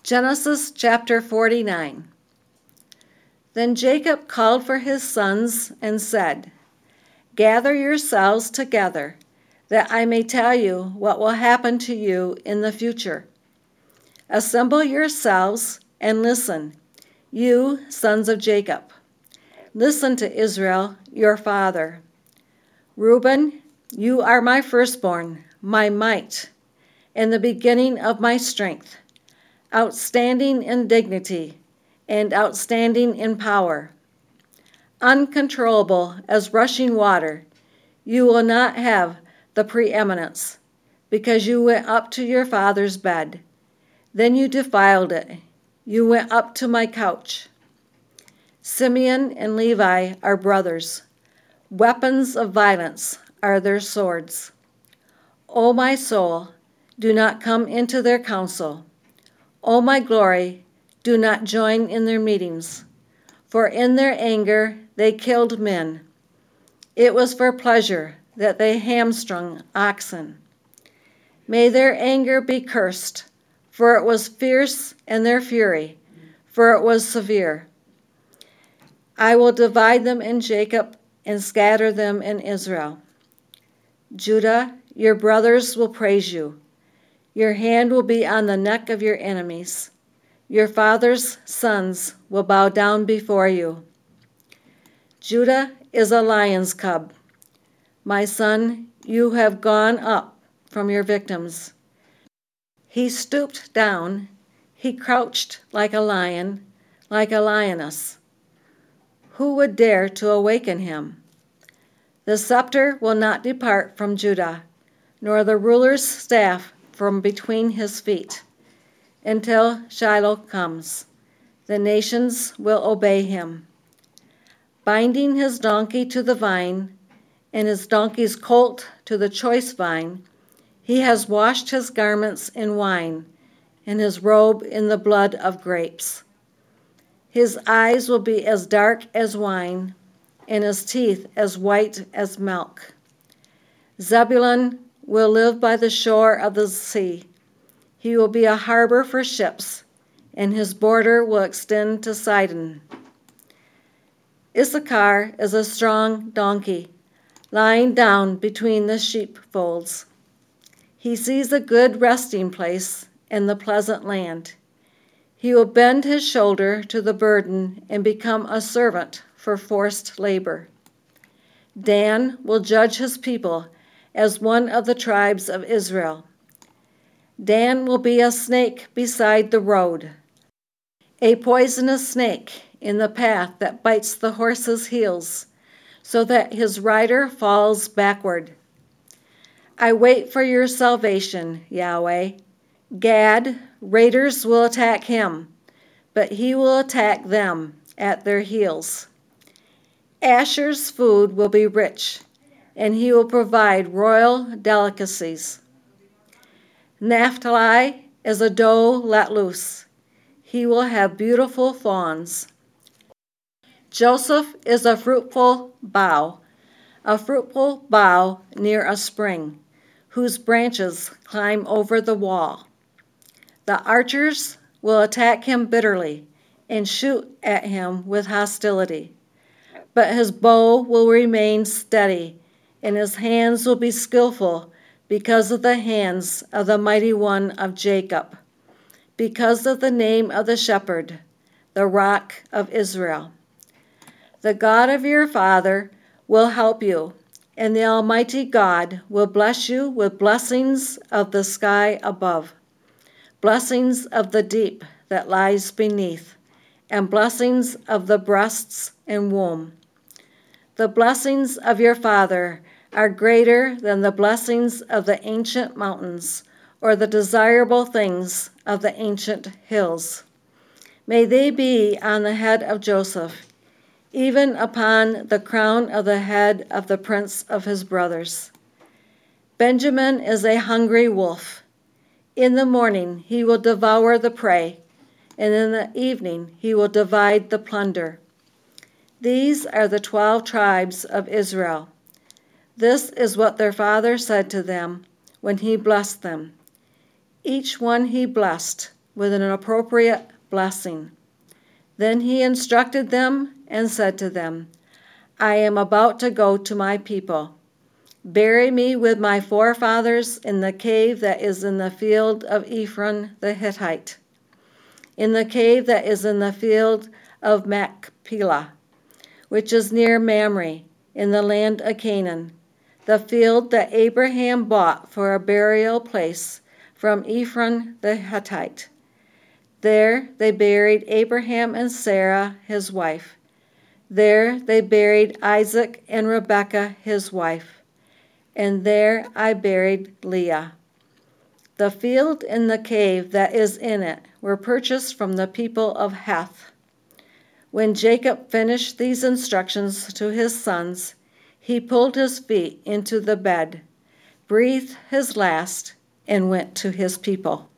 Genesis chapter 49. Then Jacob called for his sons and said, "Gather yourselves together, that I may tell you what will happen to you in the future. Assemble yourselves and listen, you sons of Jacob. Listen to Israel, your father. Reuben, you are my firstborn, my might, and the beginning of my strength, outstanding in dignity and outstanding in power. Uncontrollable as rushing water, you will not have the preeminence, because you went up to your father's bed. Then you defiled it. You went up to my couch. Simeon and Levi are brothers. Weapons of violence are their swords. O my soul, do not come into their counsel. O my glory, do not join in their meetings. For in their anger they killed men. It was for pleasure that they hamstrung oxen. May their anger be cursed, for it was fierce, and their fury, for it was severe. I will divide them in Jacob and scatter them in Israel. Judah, your brothers will praise you. Your hand will be on the neck of your enemies. Your father's sons will bow down before you. Judah is a lion's cub. My son, you have gone up from your victims. He stooped down. He crouched like a lion, like a lioness. Who would dare to awaken him? The scepter will not depart from Judah, nor the ruler's staff from between his feet, until Shiloh comes. The nations will obey him. Binding his donkey to the vine, and his donkey's colt to the choice vine, he has washed his garments in wine, and his robe in the blood of grapes. His eyes will be as dark as wine, and his teeth as white as milk. Zebulun will live by the shore of the sea. He will be a harbor for ships, and his border will extend to Sidon. Issachar is a strong donkey, lying down between the sheepfolds. He sees a good resting place in the pleasant land. He will bend his shoulder to the burden and become a servant for forced labor. Dan will judge his people as one of the tribes of Israel. Dan will be a snake beside the road, a poisonous snake in the path that bites the horse's heels, so that his rider falls backward. I wait for your salvation, Yahweh. Gad, raiders will attack him, but he will attack them at their heels. Asher's food will be rich, and he will provide royal delicacies. Naphtali is a doe let loose. He will have beautiful fawns. Joseph is a fruitful bough near a spring, whose branches climb over the wall. The archers will attack him bitterly and shoot at him with hostility. But his bow will remain steady, and his hands will be skillful because of the hands of the mighty one of Jacob, because of the name of the shepherd, the rock of Israel. The God of your father will help you, and the Almighty God will bless you with blessings of the sky above, blessings of the deep that lies beneath, and blessings of the breasts and womb. The blessings of your father are greater than the blessings of the ancient mountains or the desirable things of the ancient hills. May they be on the head of Joseph, even upon the crown of the head of the prince of his brothers. Benjamin is a hungry wolf. In the morning he will devour the prey, and in the evening he will divide the plunder. These are the 12 tribes of Israel. This is what their father said to them when he blessed them. Each one he blessed with an appropriate blessing. Then he instructed them and said to them, I am about to go to my people. Bury me with my forefathers in the cave that is in the field of Ephron the Hittite, in the cave that is in the field of Machpelah, which is near Mamre, in the land of Canaan, the field that Abraham bought for a burial place from Ephron the Hittite. There they buried Abraham and Sarah, his wife. There they buried Isaac and Rebekah, his wife. And there I buried Leah. The field and the cave that is in it were purchased from the people of Heth. When Jacob finished these instructions to his sons, he pulled his feet into the bed, breathed his last, and went to his people.